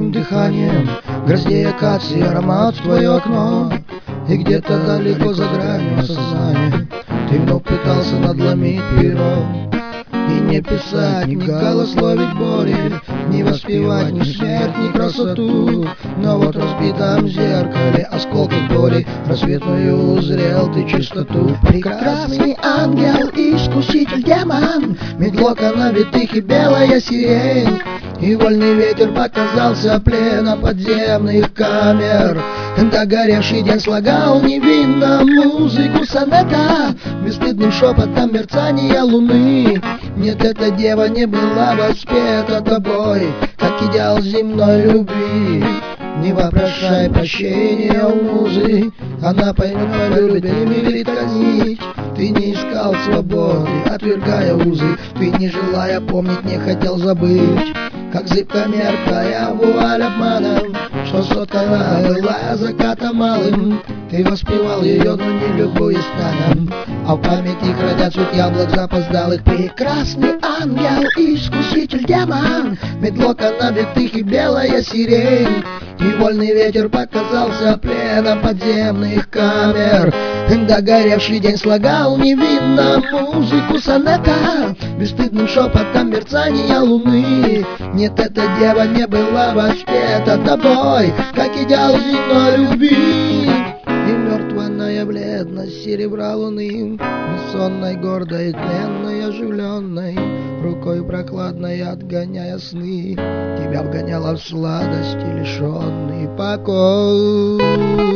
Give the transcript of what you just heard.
тихим дыханием гроздей акации аромат в твое окно. И где-то далеко за гранью сознания ты вновь пытался надломить перо. И не писать, не голословить боли, не воспевать ни смерть, ни красоту. Но вот в разбитом зеркале осколки боли рассветную узрел ты чистоту. Прекрасный ангел, искуситель демон, медлока навитых и белая сирень. И вольный ветер показался пленом подземных камер. Догоревший день слагал невинно музыку сонета, бесстыдным шепотом мерцания луны. Нет, эта дева не была воспета тобой, как идеал земной любви. Не вопрошай прощения у музы, она поймет, полюбит и милит казнить. Ты не искал свободы, отвергая узы, ты, не желая помнить, не хотел забыть. Как зыбко меркая вуаль обманом, что соткана была закатом малым. Ты воспевал ее, но не любуясь станом, а в памяти хранят суть яблок запоздалых. Прекрасный ангел, искуситель демон, медлока навитых и белая сирень. И вольный ветер показался пленом подземных камер. Догоревший день слагал невинно музыку сонета, бесстыдным шепотом мерцания луны. Нет, эта дева не была воспета тобой, как идеал земной любви. И мертвенная бледность серебра луны, бессонной, гордой, тленной, оживленной, рукой прохладной отгоняя сны, тебя вгоняла в сладости лишенный покой.